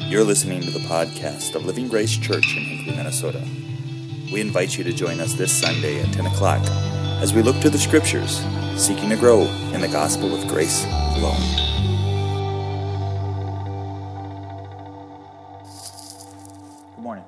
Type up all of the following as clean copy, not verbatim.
You're listening to the podcast of Living Grace Church in Hinckley, Minnesota. We invite you to join us this Sunday at 10 o'clock as we look to the Scriptures, seeking to grow in the gospel of grace alone. Good morning.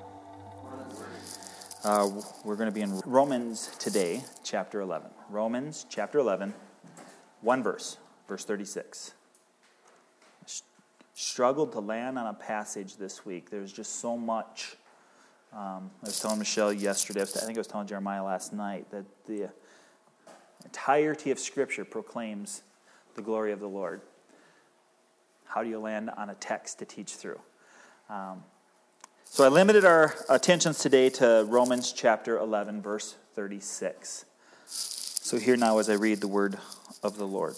We're going to be in Romans today, chapter 11. Romans, chapter 11, one verse 36. Struggled to land on a passage this week. There's just so much. I was telling Michelle yesterday, I think I was telling Jeremiah last night, that the entirety of Scripture proclaims the glory of the Lord. How do you land on a text to teach through? So I limited our attentions today to Romans chapter 11, verse 36. So here now as I read the word of the Lord.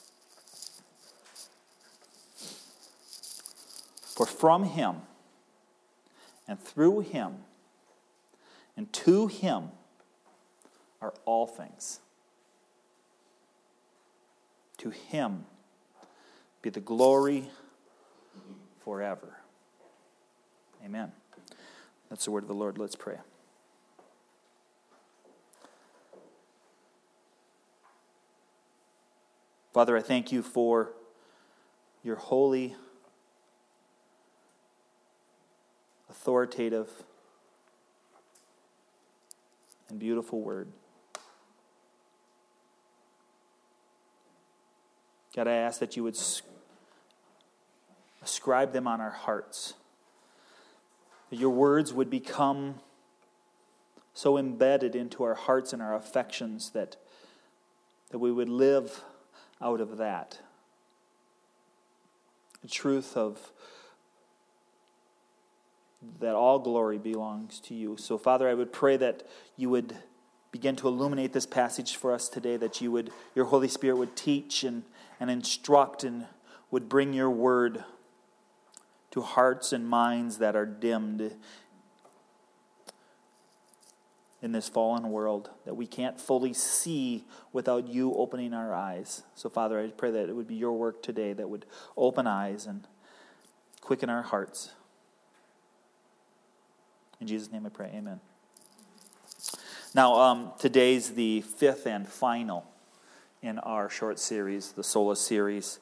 For from him, and through him, and to him are all things. To him be the glory forever. Amen. That's the word of the Lord. Let's pray. Father, I thank you for your holy, authoritative, and beautiful word. God, I ask that you would ascribe them on our hearts. That your words would become so embedded into our hearts and our affections that we would live out of that. The truth of that all glory belongs to you. So, Father, I would pray that you would begin to illuminate this passage for us today, that your Holy Spirit would teach and instruct and would bring your word to hearts and minds that are dimmed in this fallen world, that we can't fully see without you opening our eyes. So, Father, I pray that it would be your work today that would open eyes and quicken our hearts. In Jesus' name I pray, amen. Now, today's the fifth and final in our short series, the Sola series.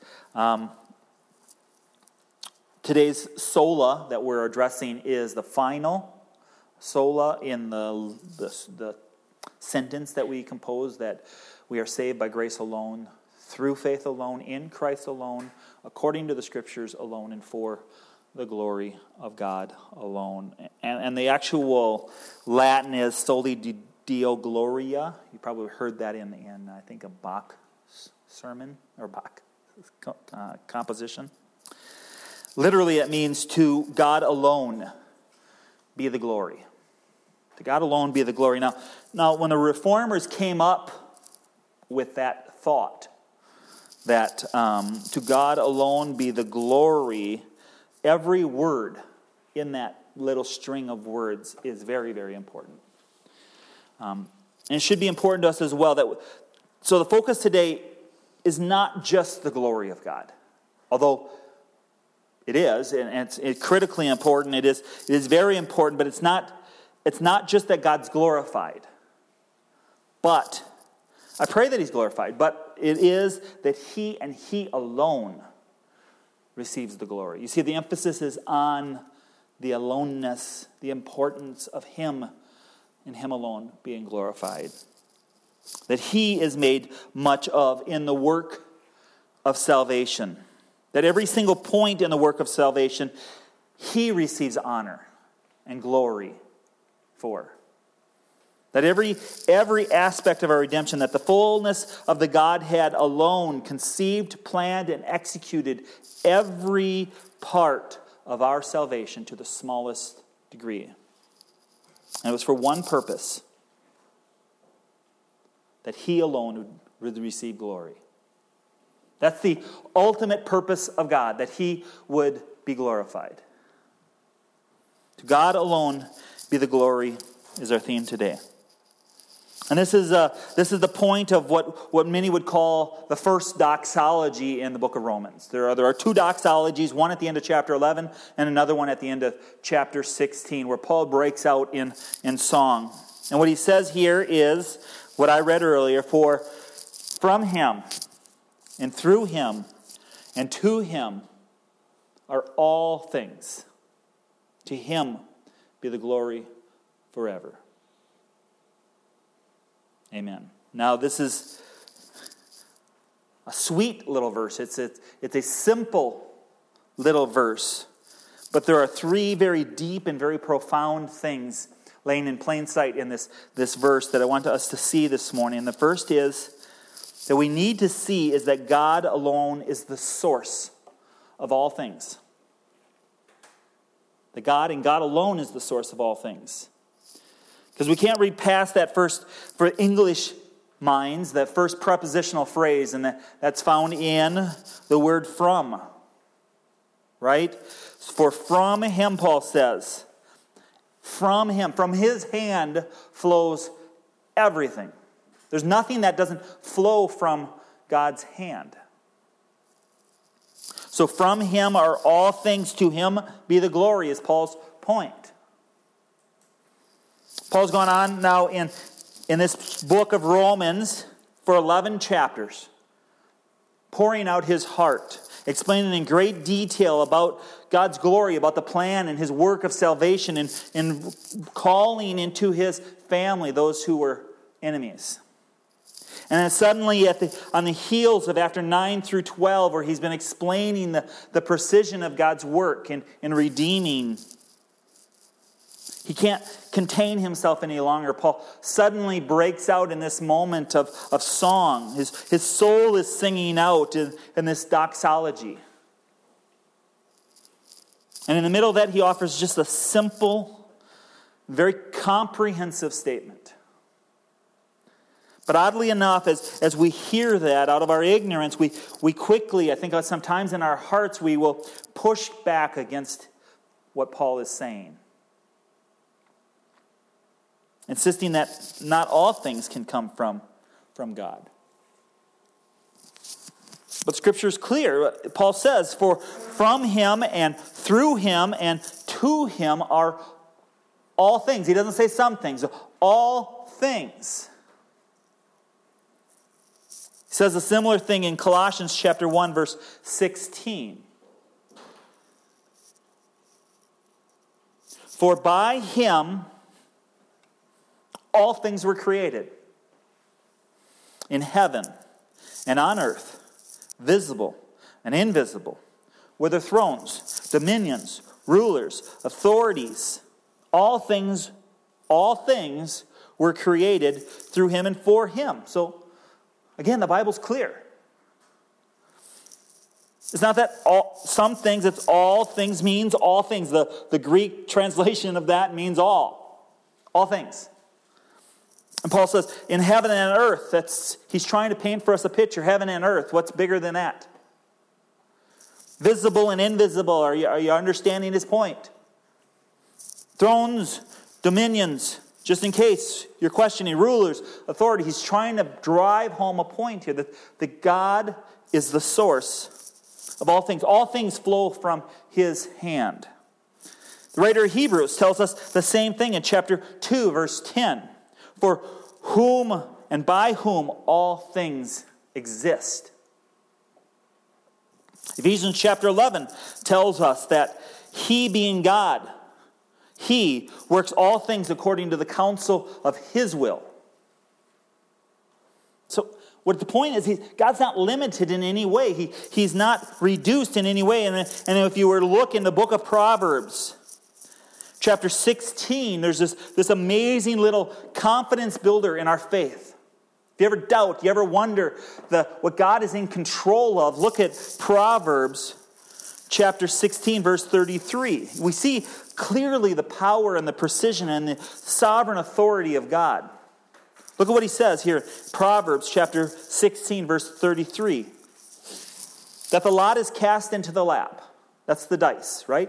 Today's Sola that we're addressing is the final Sola in the sentence that we compose, that we are saved by grace alone, through faith alone, in Christ alone, according to the Scriptures alone, and for the glory of God alone. And the actual Latin is Soli Deo Gloria. You probably heard that in I think a Bach sermon, or Bach composition. Literally it means to God alone be the glory. To God alone be the glory. Now when the Reformers came up with that thought, that to God alone be the glory, every word in that little string of words is very, very important. And it should be important to us as well. So the focus today is not just the glory of God, although it is, and it's critically important. It is very important, but it's not just that God's glorified. But I pray that He's glorified. But it is that He and He alone receives the glory. You see, the emphasis is on the aloneness, the importance of Him and Him alone being glorified. That He is made much of in the work of salvation. That every single point in the work of salvation, He receives honor and glory for. That every aspect of our redemption, that the fullness of the Godhead alone conceived, planned, and executed every part of our salvation to the smallest degree. And it was for one purpose, that He alone would receive glory. That's the ultimate purpose of God, that He would be glorified. To God alone be the glory is our theme today. And this is the point of what many would call the first doxology in the book of Romans. There are two doxologies, one at the end of chapter 11 and another one at the end of chapter 16, where Paul breaks out in song. And what he says here is what I read earlier, for from him and through him and to him are all things. To him be the glory forever. Amen. Now this is a sweet little verse. It's a simple little verse. But there are three very deep and very profound things laying in plain sight in this verse that I want us to see this morning. And the first is that we need to see is that God alone is the source of all things. That God and God alone is the source of all things. Because we can't read past that first, for English minds, that first prepositional phrase, and that's found in the word from. Right? For from him, Paul says, from him, from his hand flows everything. There's nothing that doesn't flow from God's hand. So from him are all things, to him be the glory, is Paul's point. Paul's gone on now in this book of Romans for 11 chapters, pouring out his heart, explaining in great detail about God's glory, about the plan and his work of salvation, and calling into his family those who were enemies. And then suddenly on the heels of after 9 through 12, where he's been explaining the precision of God's work in redeeming, he can't contain himself any longer. Paul suddenly breaks out in this moment of song. His soul is singing out in this doxology. And in the middle of that, he offers just a simple, very comprehensive statement. But oddly enough, as we hear that out of our ignorance, we quickly, I think sometimes in our hearts, we will push back against what Paul is saying, insisting that not all things can come from God. But Scripture is clear. Paul says, for from him and through him and to him are all things. He doesn't say some things. All things. He says a similar thing in Colossians chapter 1, verse 16. For by him all things were created, in heaven and on earth, visible and invisible, whether thrones, dominions, rulers, authorities. All things were created through him and for him. So, again, the Bible's clear. It's not that some things, it's all things means all things. The Greek translation of that means all. All things. And Paul says, in heaven and earth, he's trying to paint for us a picture. Heaven and earth, what's bigger than that? Visible and invisible, are you understanding his point? Thrones, dominions, just in case you're questioning, rulers, authority. He's trying to drive home a point here, that God is the source of all things. All things flow from his hand. The writer of Hebrews tells us the same thing in chapter 2, verse 10. For whom and by whom all things exist. Ephesians chapter 11 tells us that he, being God, he works all things according to the counsel of his will. So what the point is, God's not limited in any way. He's not reduced in any way. And if you were to look in the book of Proverbs, chapter 16, there's this amazing little confidence builder in our faith. If you ever doubt, you ever wonder what God is in control of, look at Proverbs chapter 16, verse 33. We see clearly the power and the precision and the sovereign authority of God. Look at what he says here, Proverbs chapter 16, verse 33. That the lot is cast into the lap. That's the dice, right?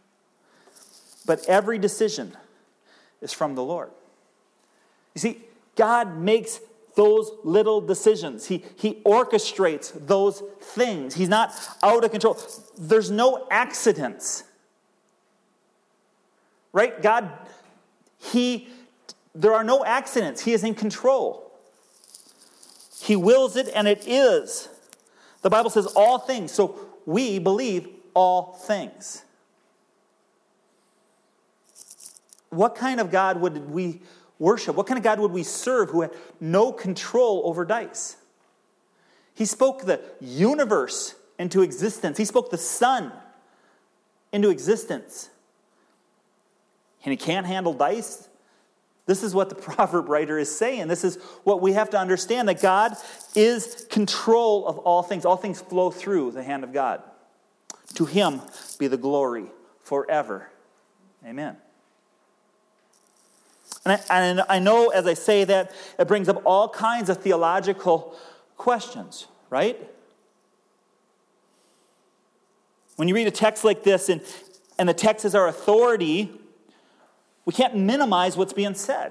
But every decision is from the Lord. You see, God makes those little decisions. He orchestrates those things. He's not out of control. There's no accidents. Right? God, there are no accidents. He is in control. He wills it and it is. The Bible says all things. So we believe all things. What kind of God would we worship? What kind of God would we serve who had no control over dice? He spoke the universe into existence. He spoke the sun into existence. And he can't handle dice? This is what the proverb writer is saying. This is what we have to understand, that God is control of all things. All things flow through the hand of God. To him be the glory forever. Amen. And I know as I say that, it brings up all kinds of theological questions, right? When you read a text like this and the text is our authority, we can't minimize what's being said.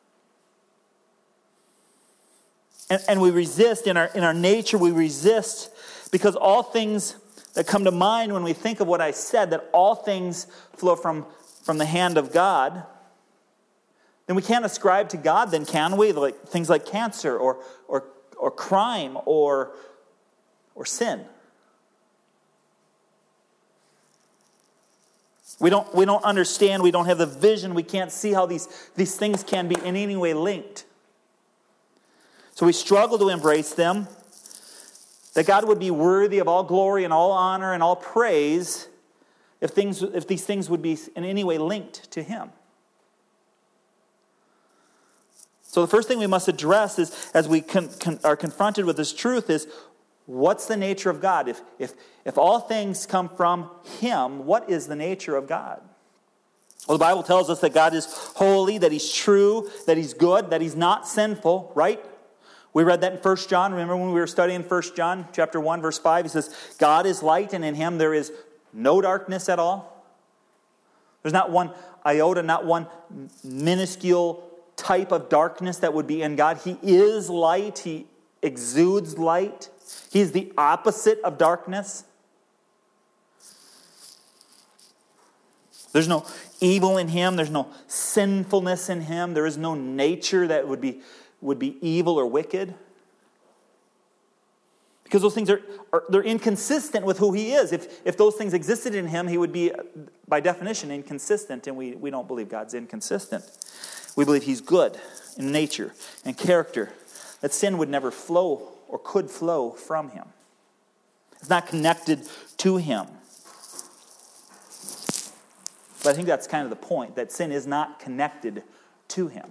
And we resist, in our nature, we resist, because all things that come to mind when we think of what I said, that all things flow from the hand of God, then we can't ascribe to God, then can we? Like things like cancer or crime or sin. We don't understand, we don't have the vision, we can't see how these things can be in any way linked. So we struggle to embrace them, that God would be worthy of all glory and all honor and all praise if these things would be in any way linked to him. So the first thing we must address is, as we are confronted with this truth, is what's the nature of God? If all things come from him, what is the nature of God? Well, the Bible tells us that God is holy, that he's true, that he's good, that he's not sinful, right? We read that in 1 John. Remember when we were studying 1 John chapter 1, verse 5? He says, God is light, and in him there is no darkness at all. There's not one iota, not one minuscule type of darkness that would be in God. He is light. He exudes light. He's the opposite of darkness. There's no evil in him. There's no sinfulness in him. There is no nature that would be evil or wicked. Because those things they're inconsistent with who he is. If those things existed in him, he would be, by definition, inconsistent, and we don't believe God's inconsistent. We believe he's good in nature and character, that sin would never flow or could flow from him. It's not connected to him. But I think that's kind of the point, that sin is not connected to him.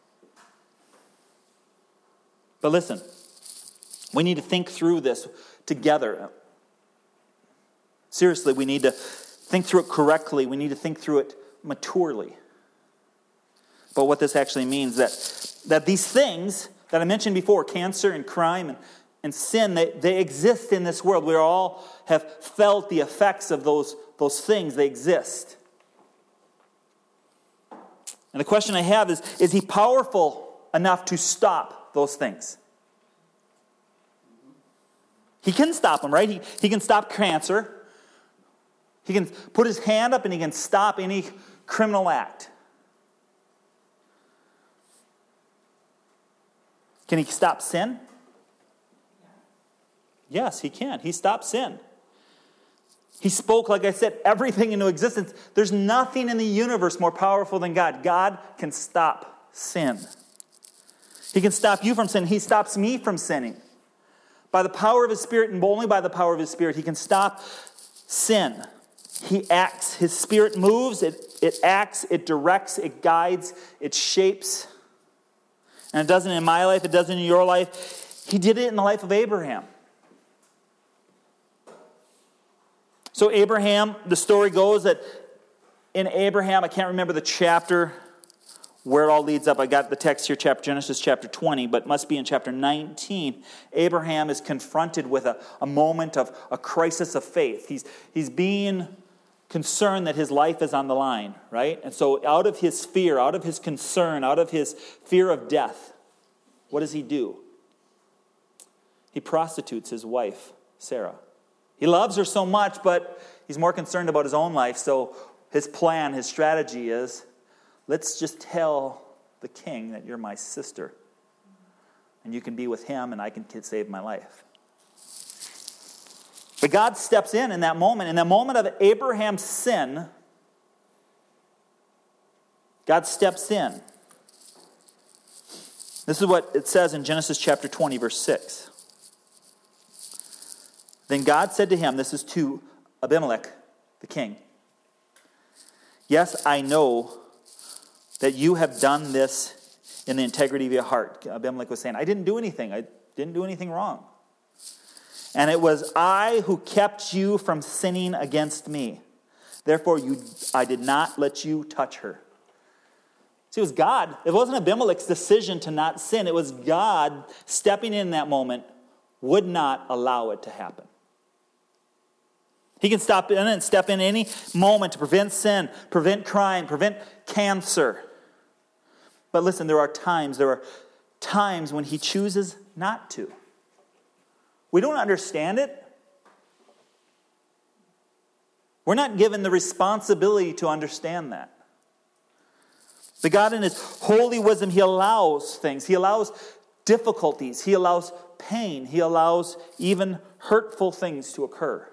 But listen, we need to think through this together. Seriously, we need to think through it correctly. We need to think through it maturely. But what this actually means, that these things that I mentioned before, cancer and crime and sin, they exist in this world. We all have felt the effects of those things. They exist. And the question I have is he powerful enough to stop those things? He can stop them, right? He can stop cancer. He can put his hand up and he can stop any criminal act. Can he stop sin? Yes, he can. He stopped sin. He spoke, like I said, everything into existence. There's nothing in the universe more powerful than God. God can stop sin. He can stop you from sinning. He stops me from sinning. By the power of his Spirit, and only by the power of his Spirit, he can stop sin. He acts. His Spirit moves. It acts. It directs. It guides. It shapes. And it doesn't in my life. It doesn't in your life. He did it in the life of Abraham. So Abraham, the story goes that in Abraham, I can't remember the chapter where it all leads up. I got the text here, Genesis chapter 20, but it must be in chapter 19. Abraham is confronted with a moment of a crisis of faith. He's being concerned that his life is on the line, right? And so out of his fear, out of his concern, out of his fear of death, what does he do? He prostitutes his wife, Sarah. He loves her so much, but he's more concerned about his own life. So his plan, his strategy is, let's just tell the king that you're my sister. And you can be with him and I can save my life. But God steps in that moment. In the moment of Abraham's sin, God steps in. This is what it says in Genesis chapter 20, verse 6. Then God said to him, this is to Abimelech, the king, yes, I know that you have done this in the integrity of your heart. Abimelech was saying, I didn't do anything. I didn't do anything wrong. And it was I who kept you from sinning against me. Therefore, I did not let you touch her. See, it was God. It wasn't Abimelech's decision to not sin. It was God stepping in that moment, would not allow it to happen. He can step in any moment to prevent sin, prevent crime, prevent cancer. But listen, there are times when he chooses not to. We don't understand it. We're not given the responsibility to understand that. But God in his holy wisdom, he allows things. He allows difficulties. He allows pain. He allows even hurtful things to occur.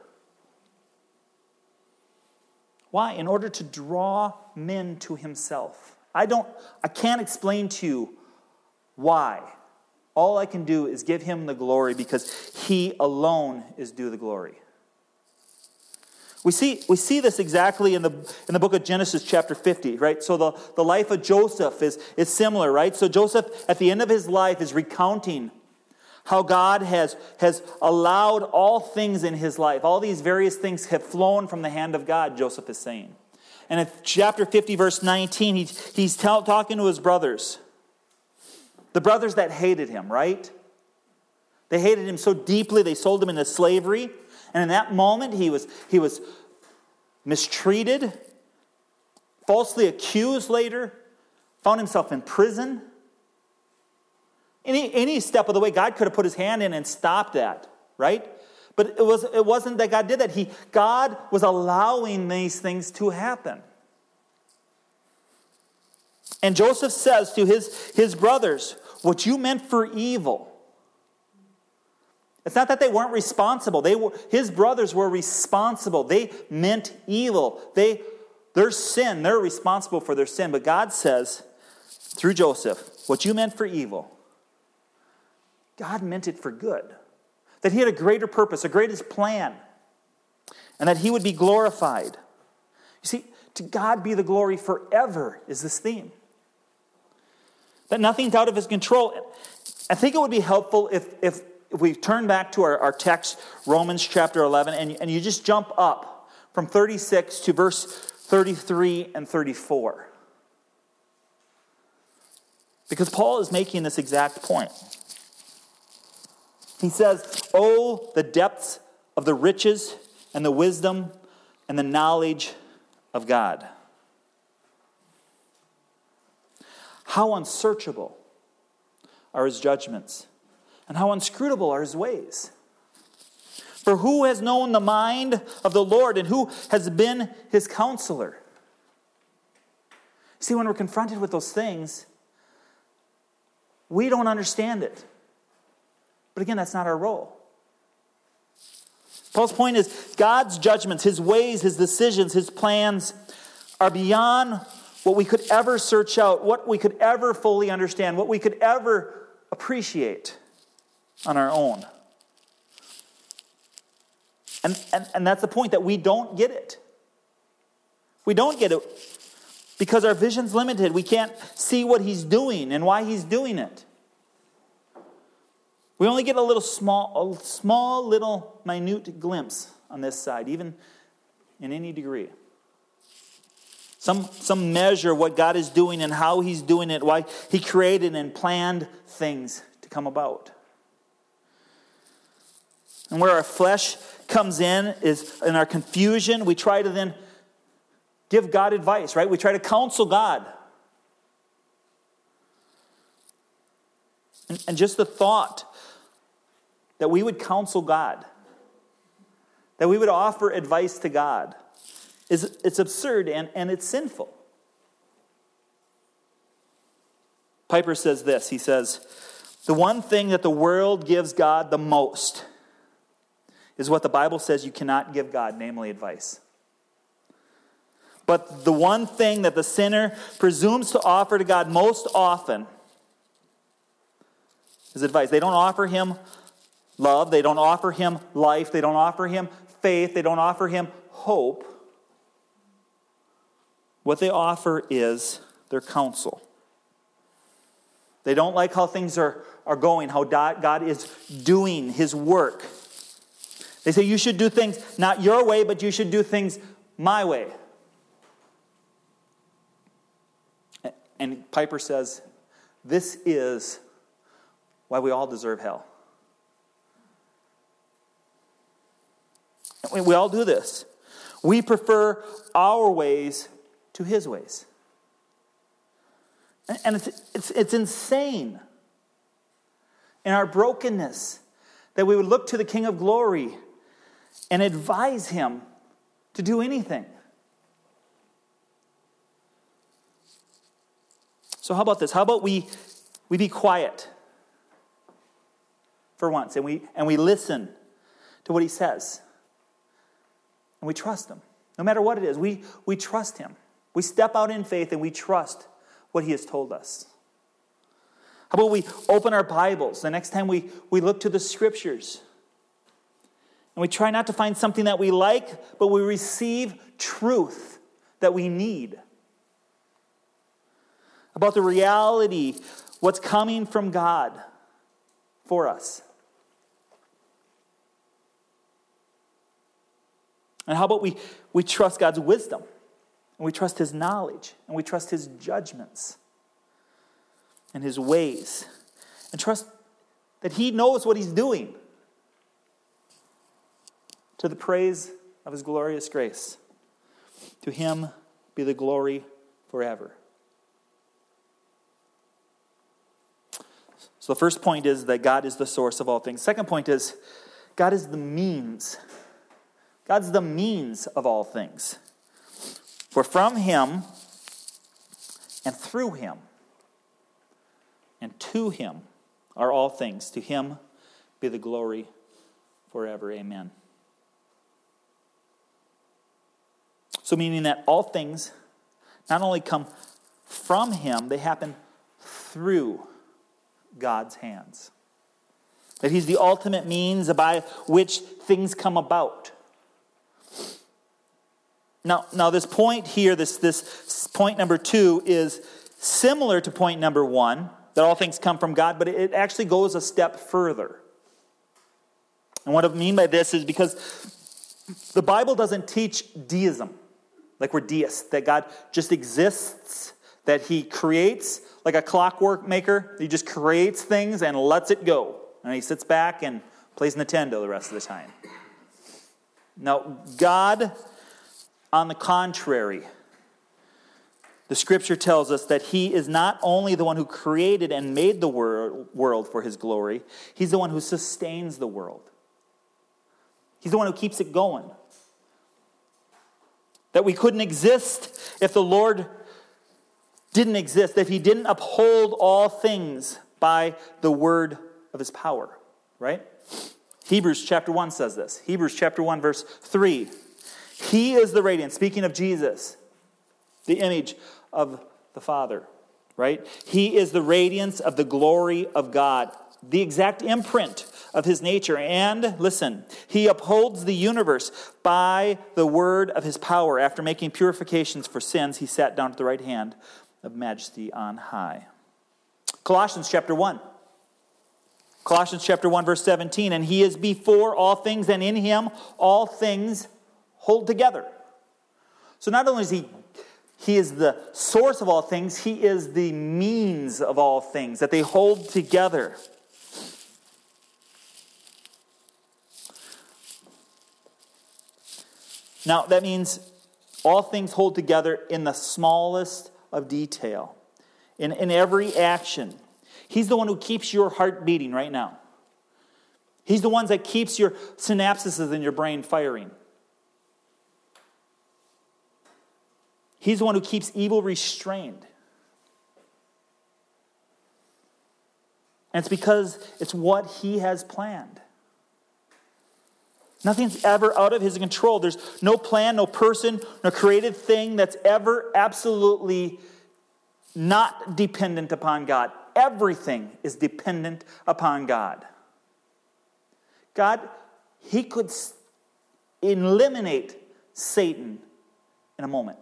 Why? In order to draw men to himself. I can't explain to you why. All I can do is give him the glory because he alone is due the glory. We see this exactly in the book of Genesis chapter 50, right? So the life of Joseph is similar, right? So Joseph, at the end of his life, is recounting how God has allowed all things in his life. All these various things have flown from the hand of God, Joseph is saying. And in chapter 50, verse 19, he's talking to his brothers. The brothers that hated him, right? They hated him so deeply, they sold him into slavery. And in that moment, he was mistreated, falsely accused later, found himself in prison. Any step of the way, God could have put his hand in and stopped that, right? But it wasn't that God did that. God was allowing these things to happen. And Joseph says to his brothers, what you meant for evil. It's not that they weren't responsible. His brothers were responsible. They meant evil. Their sin, they're responsible for their sin. But God says, through Joseph, what you meant for evil, God meant it for good. That he had a greater purpose, a greatest plan. And that he would be glorified. You see, to God be the glory forever is this theme. That nothing's out of his control. I think it would be helpful if we turn back to our text, Romans chapter 11, and you just jump up from 36 to verse 33 and 34. Because Paul is making this exact point. He says, oh, the depths of the riches and the wisdom and the knowledge of God. How unsearchable are his judgments, and how inscrutable are his ways. For who has known the mind of the Lord, and who has been his counselor? See, when we're confronted with those things, we don't understand it. But again, that's not our role. Paul's point is God's judgments, his ways, his decisions, his plans are beyond what we could ever search out, what we could ever fully understand, what we could ever appreciate on our own. And that's the point, that we don't get it. We don't get it because our vision's limited. We can't see what he's doing and why he's doing it. We only get a small little minute glimpse on this side, even in any degree. Some measure what God is doing and how he's doing it, why he created and planned things to come about. And where our flesh comes in is in our confusion. We try to then give God advice, right? We try to counsel God. And just the thought that we would counsel God, that we would offer advice to God, it's absurd and it's sinful. Piper says this. He says, the one thing that the world gives God the most is what the Bible says you cannot give God, namely advice. But the one thing that the sinner presumes to offer to God most often is advice. They don't offer him love. They don't offer him life. They don't offer him faith. They don't offer him hope. What they offer is their counsel. They don't like how things are going, how God is doing his work. They say you should do things not your way, but you should do things my way. And Piper says, this is why we all deserve hell. We all do this. We prefer our ways to his ways. And it's insane in our brokenness that we would look to the King of Glory and advise him to do anything. So how about this? How about we be quiet for once and we listen to what he says. And we trust him. No matter what it is, we trust him. We step out in faith and we trust what he has told us. How about we open our Bibles the next time we look to the Scriptures? And we try not to find something that we like, but we receive truth that we need. About the reality, what's coming from God for us. And how about we trust God's wisdom, and we trust his knowledge, and we trust his judgments and his ways, and trust that he knows what he's doing to the praise of his glorious grace. To him be the glory forever. So the first point is that God is the source of all things. Second point is God is the means. God's the means of all things. For from him and through him and to him are all things. To him be the glory forever. Amen. So meaning that all things not only come from him, they happen through God's hands. That he's the ultimate means by which things come about. Now this point here, this point number 2 is similar to point number 1, that all things come from God, but it actually goes a step further. And what I mean by this is because the Bible doesn't teach deism, like we're deists, that God just exists, that he creates like a clockwork maker. He just creates things and lets it go. And he sits back and plays Nintendo the rest of the time. Now, God, on the contrary, the Scripture tells us that he is not only the one who created and made the world for his glory, he's the one who sustains the world. He's the one who keeps it going. That we couldn't exist if the Lord didn't exist, if he didn't uphold all things by the word of his power, right? Hebrews chapter 1 says this. Hebrews chapter 1 verse 3. He is the radiance, speaking of Jesus, the image of the Father, right? He is the radiance of the glory of God, the exact imprint of his nature. And, listen, he upholds the universe by the word of his power. After making purifications for sins, he sat down at the right hand of majesty on high. Colossians chapter 1. Colossians chapter 1 verse 17. And he is before all things, and in him all things hold together. So not only is he is the source of all things, he is the means of all things, that they hold together. Now, that means all things hold together in the smallest of detail. In every action. He's the one who keeps your heart beating right now. He's the one that keeps your synapses in your brain firing. He's the one who keeps evil restrained. And it's because it's what he has planned. Nothing's ever out of his control. There's no plan, no person, no created thing that's ever absolutely not dependent upon God. Everything is dependent upon God. God, he could eliminate Satan in a moment.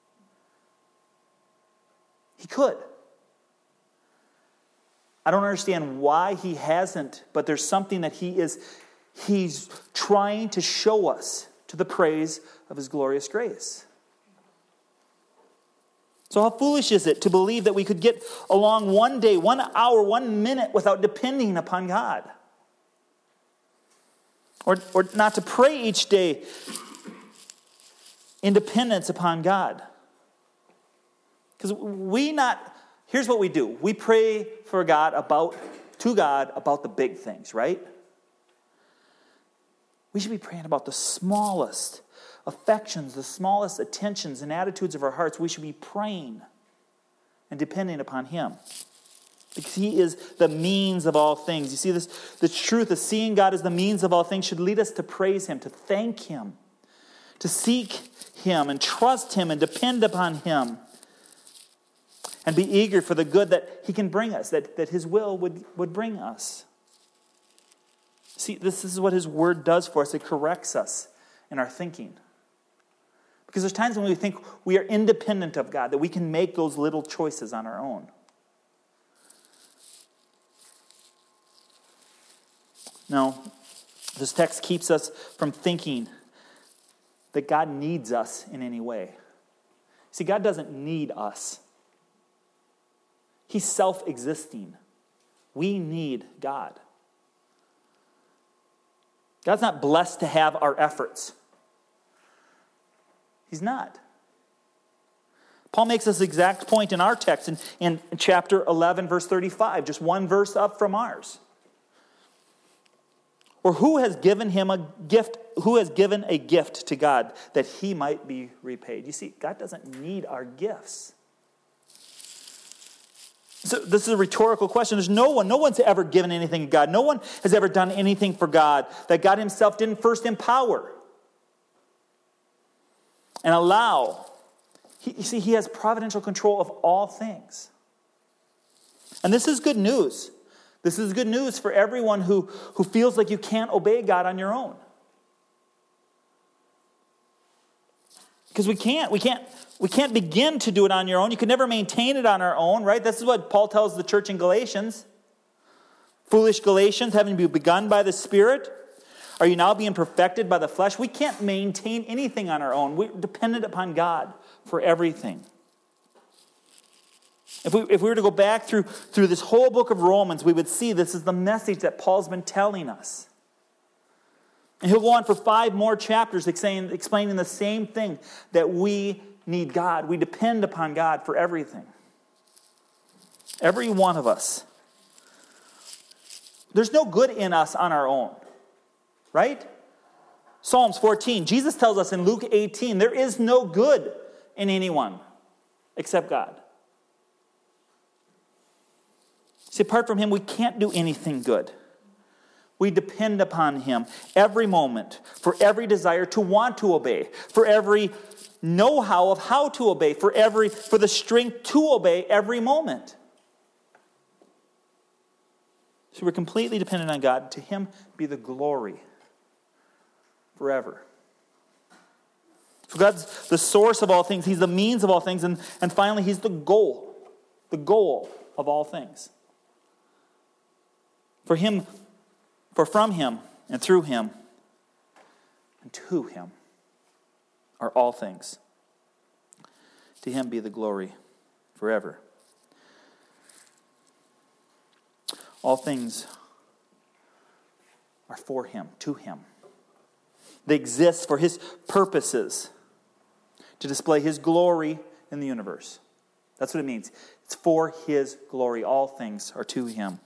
He could. I don't understand why he hasn't, but there's something that he's trying to show us to the praise of his glorious grace. So how foolish is it to believe that we could get along one day, 1 hour, 1 minute without depending upon God? Or not to pray each day in dependence upon God. Because here's what we do. We pray to God about the big things, right? We should be praying about the smallest affections, the smallest attentions and attitudes of our hearts. We should be praying and depending upon him. Because he is the means of all things. You see, the truth of seeing God as the means of all things should lead us to praise him, to thank him, to seek him and trust him and depend upon him. And be eager for the good that he can bring us, that his will would bring us. See, this is what his word does for us. It corrects us in our thinking. Because there's times when we think we are independent of God, that we can make those little choices on our own. No, this text keeps us from thinking that God needs us in any way. See, God doesn't need us. He's self-existing. We need God. God's not blessed to have our efforts. He's not. Paul makes this exact point in our text in chapter 11, verse 35, just one verse up from ours. Or who has given him a gift? Who has given a gift to God that he might be repaid? You see, God doesn't need our gifts. So this is a rhetorical question. There's no one's ever given anything to God. No one has ever done anything for God that God himself didn't first empower and allow. You see, he has providential control of all things. And this is good news. This is good news for everyone who feels like you can't obey God on your own. Because we can't begin to do it on your own. You can never maintain it on our own, right? This is what Paul tells the church in Galatians. Foolish Galatians, having begun by the Spirit, are you now being perfected by the flesh? We can't maintain anything on our own. We're dependent upon God for everything. If we were to go back through this whole book of Romans, we would see this is the message that Paul's been telling us. And he'll go on for 5 more chapters explaining the same thing, that we need God. We depend upon God for everything. Every one of us. There's no good in us on our own. Right? Psalms 14. Jesus tells us in Luke 18, there is no good in anyone except God. See, apart from him, we can't do anything good. We depend upon him every moment, for every desire to want to obey, for every know-how of how to obey, for the strength to obey every moment. So we're completely dependent on God. To him be the glory forever. So God's the source of all things. He's the means of all things. And finally, he's the goal of all things. For from him and through him and to him are all things. To him be the glory forever. All things are for him, to him. They exist for his purposes, to display his glory in the universe. That's what it means. It's for his glory. All things are to him.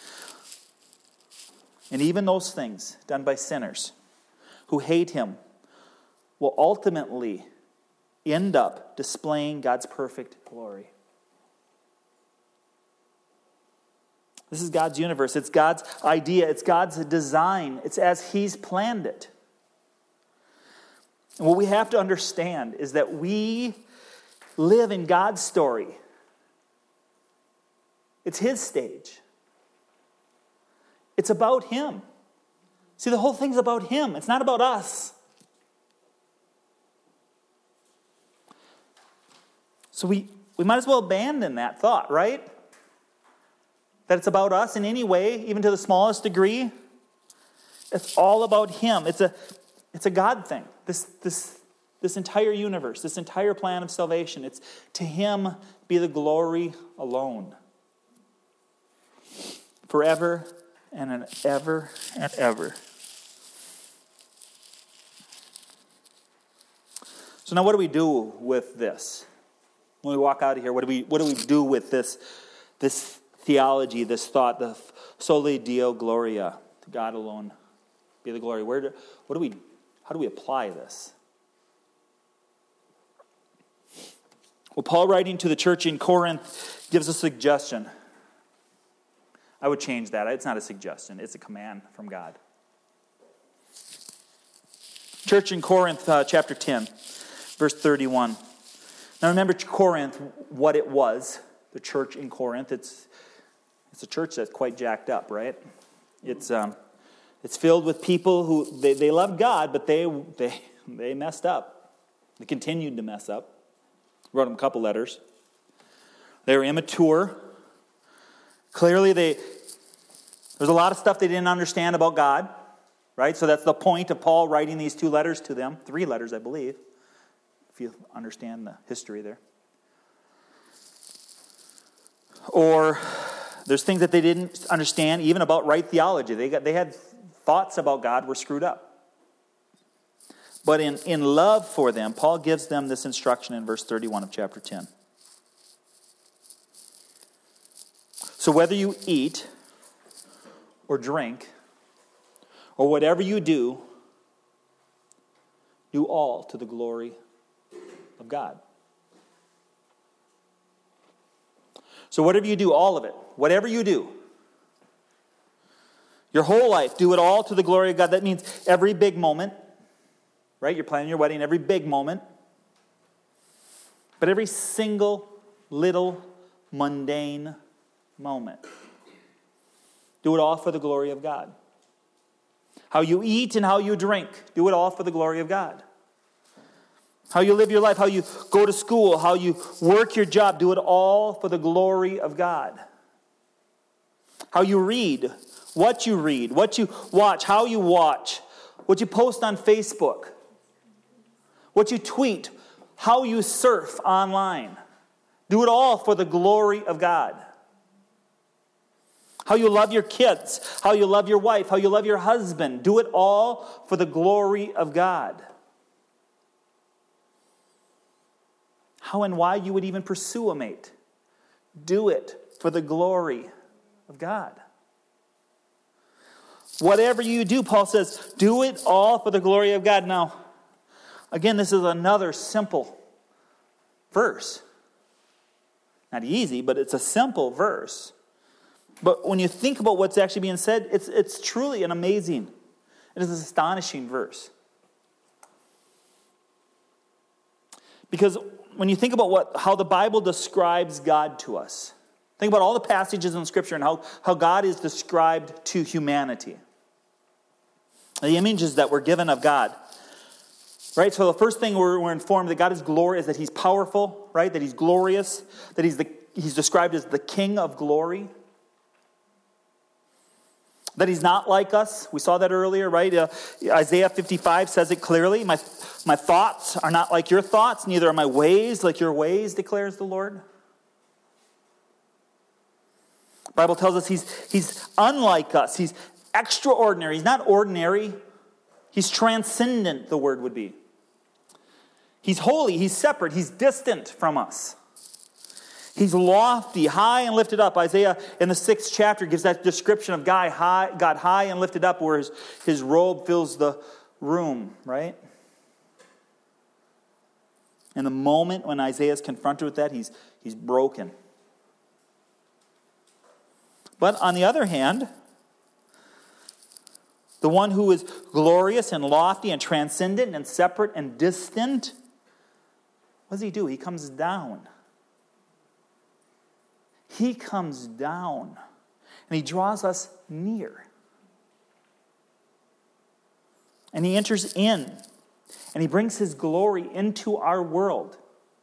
And even those things done by sinners who hate him will ultimately end up displaying God's perfect glory. This is God's universe. It's God's idea. It's God's design. It's as he's planned it. And what we have to understand is that we live in God's story. It's his stage. It's about him. See, the whole thing's about him. It's not about us. So we might as well abandon that thought, right? That it's about us in any way, even to the smallest degree. It's all about him. It's a God thing. This entire universe, this entire plan of salvation, it's to him be the glory alone. Forever and ever and ever. So now what do we do with this? When we walk out of here, what do we do with this theology, this thought, the soli Deo Gloria, to God alone be the glory? How do we apply this? Well, Paul, writing to the church in Corinth, gives a suggestion. I would change that. It's not a suggestion. It's a command from God. Church in Corinth, chapter 10, verse 31. Now remember Corinth, what it was, the church in Corinth. It's a church that's quite jacked up, right? It's filled with people who, they loved God, but they messed up. They continued to mess up. Wrote them a couple letters. They were immature. Clearly, there's a lot of stuff they didn't understand about God, right? So that's the point of Paul writing these 2 letters to them. 3 letters, I believe, if you understand the history there. Or there's things that they didn't understand, even about right theology. They had thoughts about God were screwed up. But in love for them, Paul gives them this instruction in verse 31 of chapter 10. So whether you eat or drink or whatever you do all to the glory of God. So whatever you do, all of it, whatever you do, your whole life, do it all to the glory of God. That means every big moment, right? You're planning your wedding, every big moment. But every single little mundane moment. Do it all for the glory of God. How you eat and how you drink, do it all for the glory of God. How you live your life, how you go to school, how you work your job, do it all for the glory of God. How you read, what you watch, how you watch, what you post on Facebook, what you tweet, how you surf online. Do it all for the glory of God. How you love your kids, how you love your wife, how you love your husband. Do it all for the glory of God. How and why you would even pursue a mate. Do it for the glory of God. Whatever you do, Paul says, do it all for the glory of God. Now, again, this is another simple verse. Not easy, but it's a simple verse. But when you think about what's actually being said, it's truly an amazing, it is an astonishing verse. Because when you think about how the Bible describes God to us, think about all the passages in Scripture and how God is described to humanity. The images that we're given of God. Right? So the first thing we're informed that God is glorious, that he's powerful, right? That he's glorious, that he's described as the King of glory. That he's not like us. We saw that earlier, right? Isaiah 55 says it clearly. My thoughts are not like your thoughts, neither are my ways like your ways, declares the Lord. The Bible tells us he's unlike us. He's extraordinary. He's not ordinary. He's transcendent, the word would be. He's holy. He's separate. He's distant from us. He's lofty, high and lifted up. Isaiah in the 6th chapter gives that description of God high and lifted up, where his robe fills the room, right? And the moment when Isaiah is confronted with that, he's broken. But on the other hand, the one who is glorious and lofty and transcendent and separate and distant, what does he do? He comes down. He comes down and he draws us near. And he enters in and he brings his glory into our world.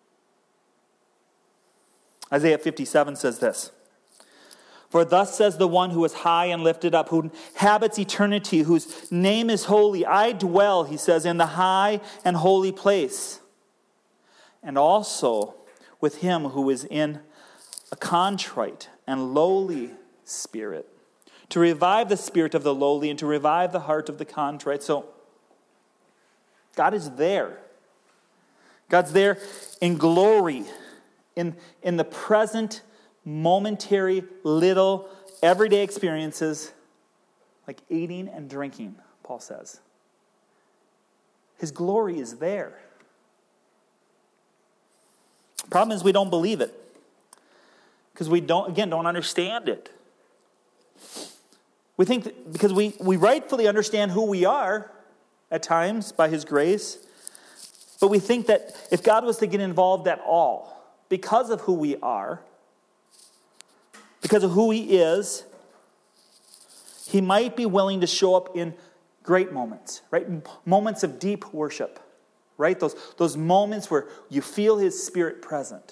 Isaiah 57 says this: "For thus says the one who is high and lifted up, who inhabits eternity, whose name is holy. I dwell," he says, "in the high and holy place, and also with him who is in a contrite and lowly spirit, to revive the spirit of the lowly and to revive the heart of the contrite." So God is there. God's there in glory, in the present, momentary, little, everyday experiences, like eating and drinking, Paul says. His glory is there. Problem is we don't believe it, because we don't understand it. We think that because we rightfully understand who we are at times by his grace, but we think that if God was to get involved at all because of who we are, because of who he is, he might be willing to show up in great moments, right? Moments of deep worship, right? Those moments where you feel his spirit present.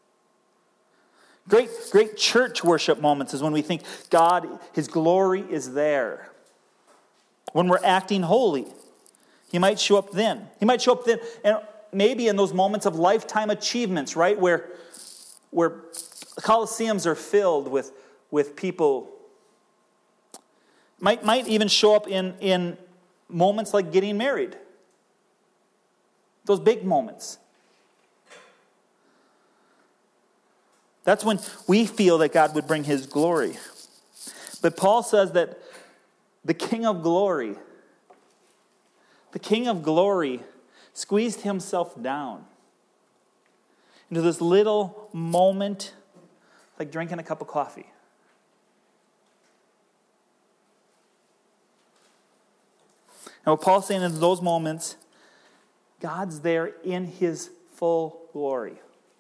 Great church worship moments is when we think God, his glory is there. When we're acting holy, he might show up then. He might show up then, and maybe in those moments of lifetime achievements, right? Where coliseums are filled with people. Might even show up in moments like getting married. Those big moments. That's when we feel that God would bring his glory. But Paul says that the King of Glory squeezed himself down into this little moment, like drinking a cup of coffee. And what Paul's saying in those moments, God's there in his full glory.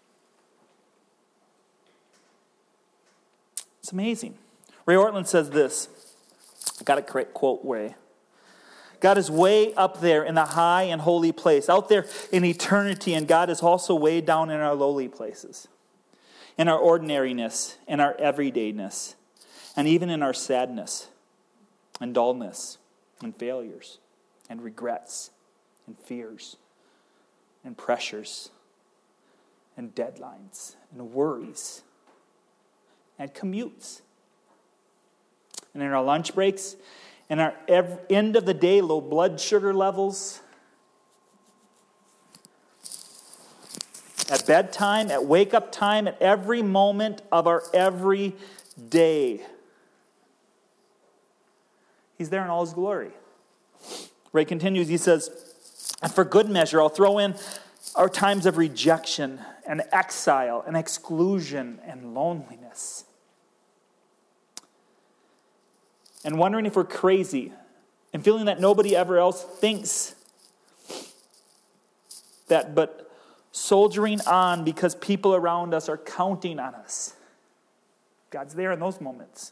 It's amazing. Ray Ortlund says this. I got a correct quote, Ray. God is way up there in the high and holy place, out there in eternity, and God is also way down in our lowly places, in our ordinariness, in our everydayness, and even in our sadness and dullness and failures and regrets and fears and pressures and deadlines and worries and commutes, and in our lunch breaks, and our end of the day low blood sugar levels, at bedtime, at wake up time, at every moment of our every day. He's there in all his glory. Ray continues, he says, "And for good measure, I'll throw in our times of rejection and exile and exclusion and loneliness. And wondering if we're crazy and feeling that nobody ever else thinks that, but soldiering on because people around us are counting on us." God's there in those moments.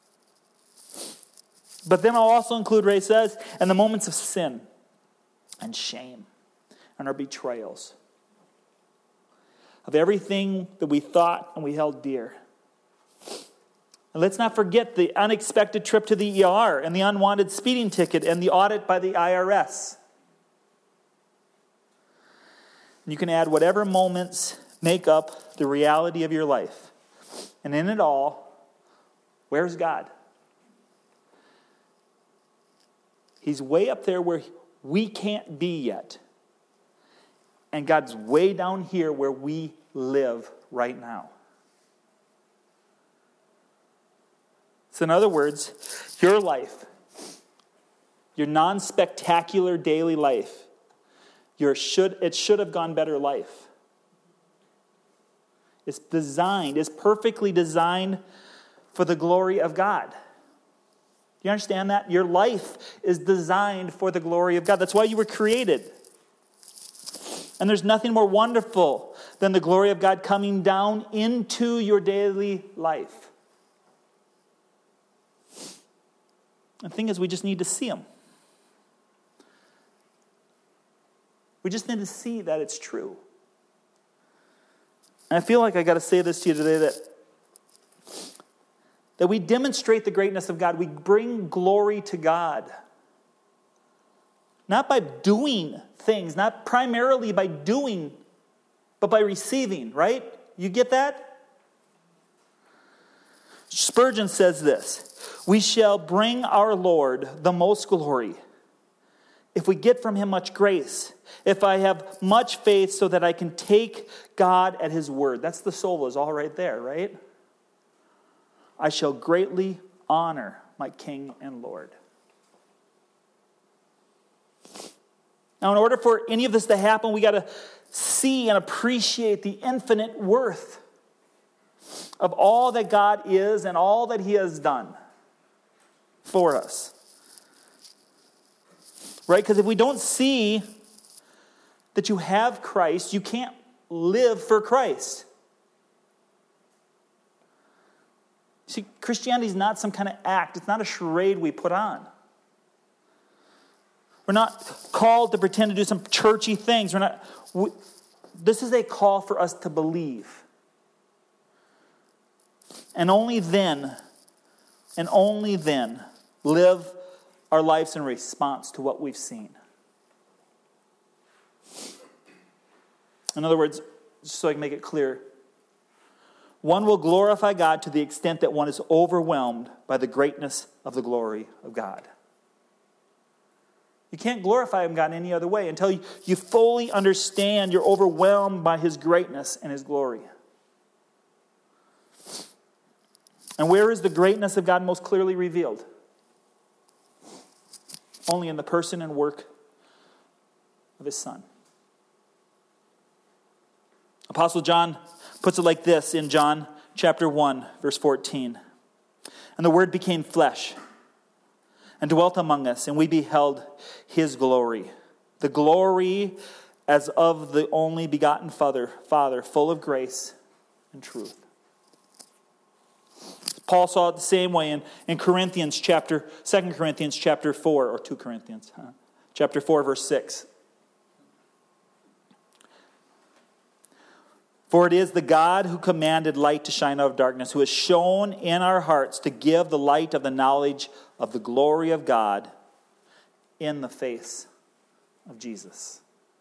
But then I'll also include, Ray says, and the moments of sin and shame and our betrayals of everything that we thought and we held dear. And let's not forget the unexpected trip to the ER and the unwanted speeding ticket and the audit by the IRS. And you can add whatever moments make up the reality of your life. And in it all, where's God? He's way up there where we can't be yet. And God's way down here where we live right now. So in other words, your life, your non-spectacular daily life, it should have gone better life. It's perfectly designed for the glory of God. Do you understand that? Your life is designed for the glory of God. That's why you were created. And there's nothing more wonderful than the glory of God coming down into your daily life. The thing is, we just need to see Him. We just need to see that it's true. And I feel like I got to say this to you today, that we demonstrate the greatness of God. We bring glory to God. Not by doing things, not primarily by doing, but by receiving, right? You get that? Spurgeon says this: we shall bring our Lord the most glory if we get from Him much grace, if I have much faith so that I can take God at His word. That's the solas all right there, right? I shall greatly honor my King and Lord. Now, in order for any of this to happen, we got to see and appreciate the infinite worth of all that God is and all that He has done for us. Right? Because if we don't see that you have Christ, you can't live for Christ. See, Christianity is not some kind of act. It's not a charade we put on. We're not called to pretend to do some churchy things. This is a call for us to believe. And only then, live our lives in response to what we've seen. In other words, just so I can make it clear, one will glorify God to the extent that one is overwhelmed by the greatness of the glory of God. You can't glorify God in any other way until you fully understand you're overwhelmed by His greatness and His glory. And where is the greatness of God most clearly revealed? Only in the person and work of His Son. Apostle John puts it like this in John chapter 1, verse 14. And the Word became flesh and dwelt among us, and we beheld His glory. The glory as of the only begotten Father, full of grace and truth. Paul saw it the same way in 2 Corinthians chapter 4, or 2 Corinthians, chapter 4, verse 6. For it is the God who commanded light to shine out of darkness, who has shone in our hearts to give the light of the knowledge of the glory of God in the face of Jesus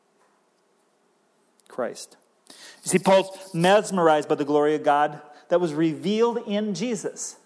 Christ. You see, Paul's mesmerized by the glory of God that was revealed in Jesus.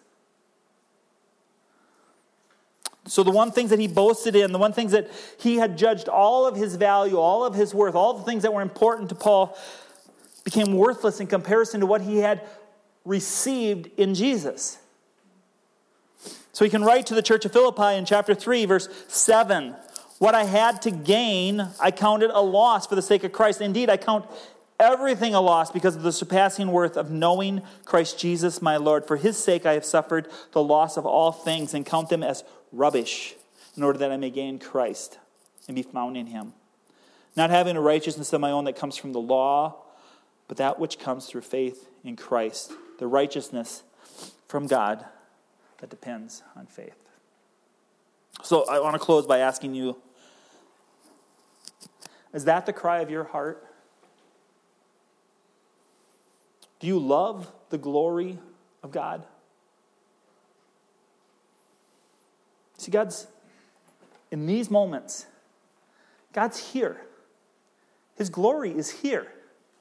So the one things that he boasted in, the one things that he had judged all of his value, all of his worth, all the things that were important to Paul became worthless in comparison to what he had received in Jesus. So he can write to the church of Philippi in chapter 3, verse 7, what I had to gain, I counted a loss for the sake of Christ. Indeed, I count everything a loss because of the surpassing worth of knowing Christ Jesus my Lord. For His sake I have suffered the loss of all things and count them as rubbish in order that I may gain Christ and be found in Him. Not having a righteousness of my own that comes from the law, but that which comes through faith in Christ, the righteousness from God that depends on faith. So I want to close by asking you, is that the cry of your heart? Do you love the glory of God? See, in these moments, God's here. His glory is here.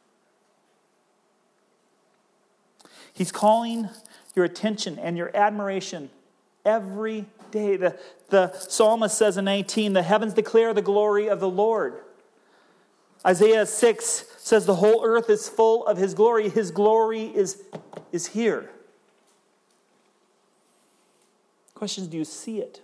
He's calling your attention and your admiration every day. The psalmist says in 19, the heavens declare the glory of the Lord. Isaiah 6 says the whole earth is full of His glory. His glory is here. The question is, do you see it?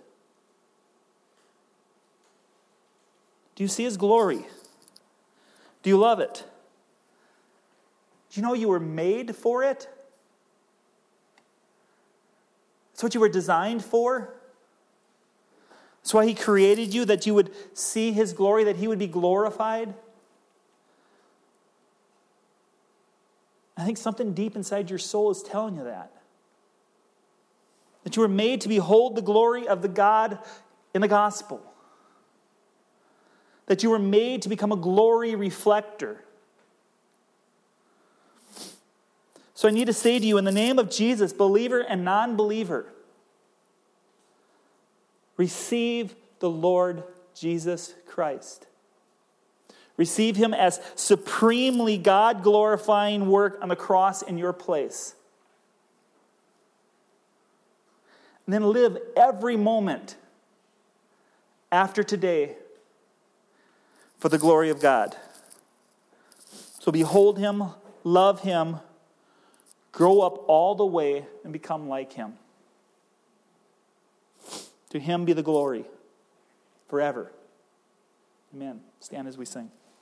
Do you see his glory? Do you love it? Do you know you were made for it? It's what you were designed for. That's why he created you, that you would see his glory, that he would be glorified. I think something deep inside your soul is telling you that. That you were made to behold the glory of the God in the gospel. That you were made to become a glory reflector. So I need to say to you, in the name of Jesus, believer and non-believer, receive the Lord Jesus Christ. Receive him as supremely God-glorifying work on the cross in your place. And then live every moment after today for the glory of God. So behold him, love him, grow up all the way and become like him. To him be the glory forever. Amen. Stand as we sing.